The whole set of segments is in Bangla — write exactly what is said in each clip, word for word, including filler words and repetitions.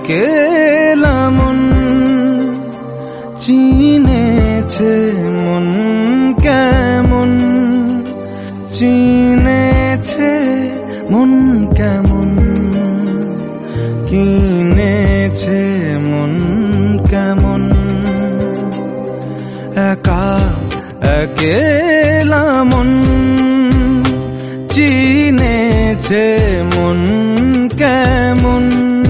একেলা মন চিনেছে মন কেমন, চিনেছে মন কেমন, কিনেছে মন কেমন। একা একেলা মন চিনেছে মন কেমন,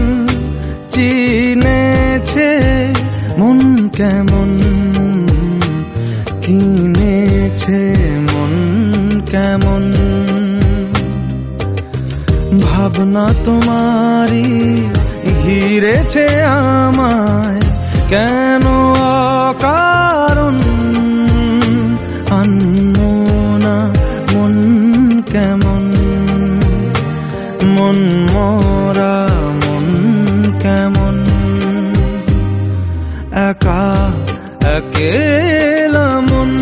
চিনেছে মন কেমন, কিনেছে মন কেমন। ভাবনা তোমারই ঘিরেছে আমায় কেন অকারণ, আনমনা মন কেমন, মন মরা মন কেমন। একা একেলা মন।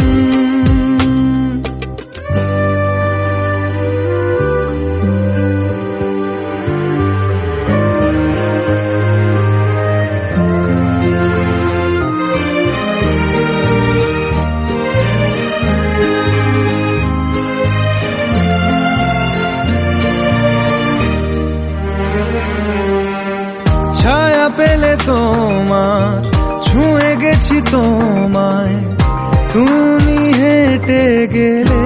ছায়া পেলে তোমার ছুঁয়ে গেছি তোমায়, তুমি হেঁটে গেলে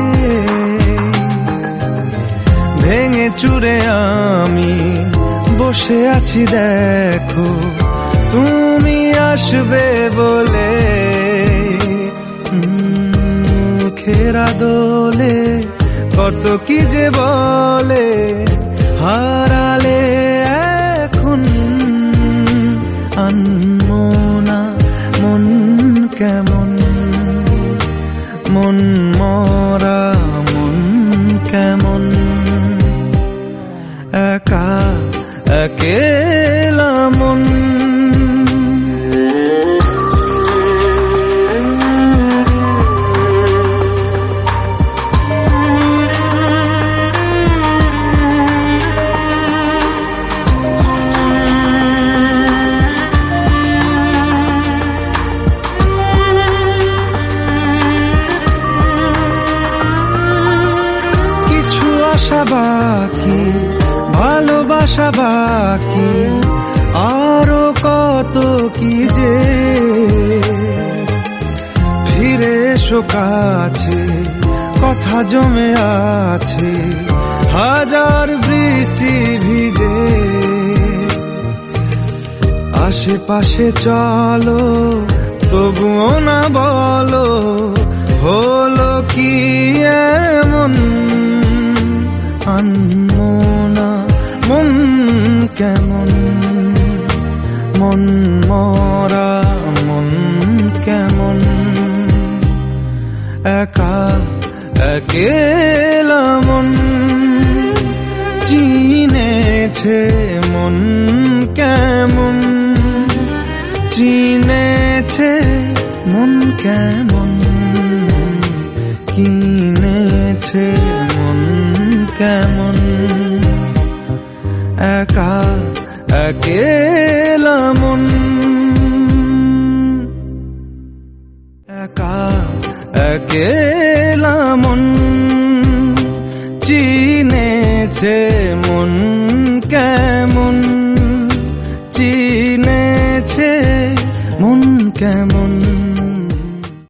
ভেঙে চুরে আমি বসে আছি দেখো তুমি আসবে বলে। মুখের দোলে কত কি যে বলে, হারালে এখন আনমনা মন কেমন, মন মরা মন কেমন। একা একেলা মন। আশা বাকি, ভালোবাসা বাকি, আরো কত কি যে। ফিরে এসো কাছে, কথা জমে আছে হাজার বৃষ্টি ভিজে। আশেপাশে চলো তবুও না বলো হলো কি এমন, আনমনা মন কেমন, মন মরা মন কেমন। একা একেলা মন চিনেছে মন কেমন, চিনেছে মন কেমন, কিনেছে মন কেমন। একা একেলা মন। একা একেলা মন চিনেছে মন